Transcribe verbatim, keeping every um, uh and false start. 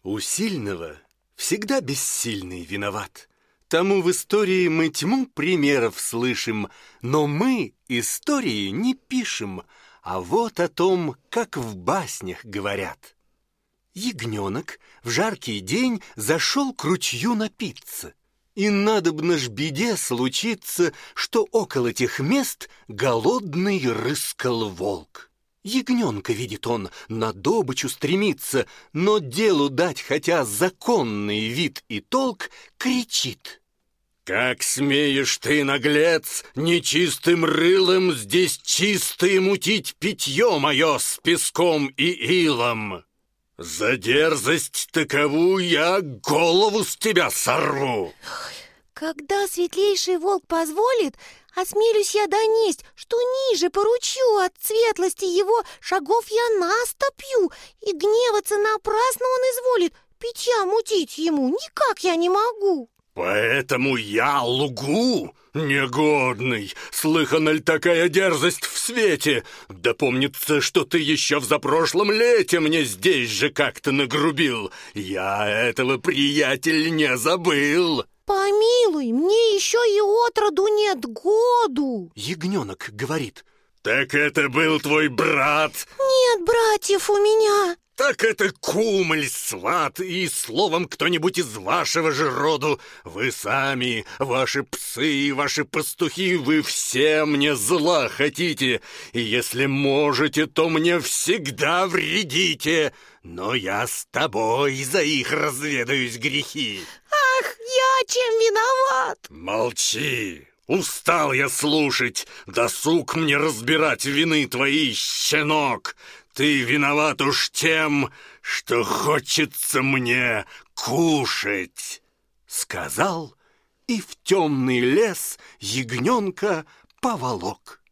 У сильного всегда бессильный виноват. Тому в истории мы тьму примеров слышим, но мы истории не пишем, а вот о том, как в баснях говорят. Ягненок в жаркий день зашел к ручью напиться, и надобно ж беде случиться, что около тех мест голодный рыскал волк. Ягненка видит он, на добычу стремится, но делу дать хотя законный вид и толк, кричит: «Как смеешь ты, наглец, нечистым рылом здесь чистое мутить питье мое с песком и илом? За дерзость таковую я голову с тебя сорву!» Когда светлейший волк позволит, осмелюсь я донесть, что ниже по ручью от светлости его шагов я настопью, и гневаться напрасно он изволит, питья мутить ему никак я не могу. Поэтому я лгу, негодный. Слыхана ли такая дерзость в свете? Да помнится, что ты еще в запрошлом лете мне здесь же как-то нагрубил. Я этого, приятель, не забыл. Помилуй, мне еще и отроду нет году. Ягненок говорит: так это был твой брат? Нет братьев у меня. Так это кум или сват, и словом кто-нибудь из вашего же роду. Вы сами, ваши псы, ваши пастухи, вы все мне зла хотите, и если можете, то мне всегда вредите, но я с тобой за их разведаюсь грехи. Ах, я чем виноват? Молчи! Устал я слушать, досуг мне разбирать вины твои, щенок. Ты виноват уж тем, что хочется мне кушать, сказал и в темный лес ягненка поволок.